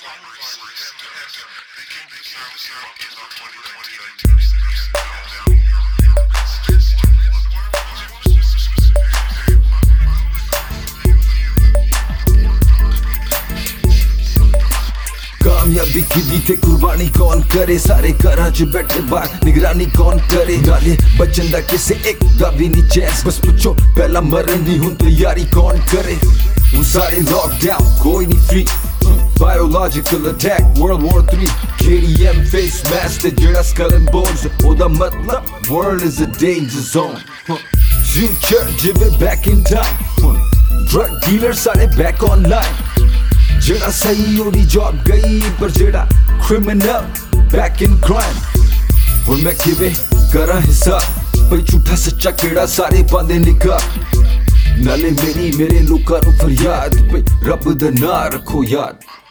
कामयाबी की दी थे कुर्बानी कौन करे, सारे घरां च बैठे बाहर निगरानी कौन करे। नाले बचन दा किसे एक दा भी नहीं चैंस, बस पुछो पहला मरन दी हुन तैयारी कौन करे। हुन सारे लॉकडाउन कोई नहीं free, biological attack World War 3 KDM face mask ते जेड़ा skull and bones, ओदा मतलब world is a danger zone। Future जिवे back in time, drug dealers सारे back online। जेड़ा सही ओदी जॉब गई, पर जेड़ा criminal back in crime। हुन मैं किवें करा हिसाब, भाई झूठा सच्चा केड़ा सारे पांदे निकाब। नाले मेरे लोकां नूं फरियाद, भाई रब दा नां रखो याद।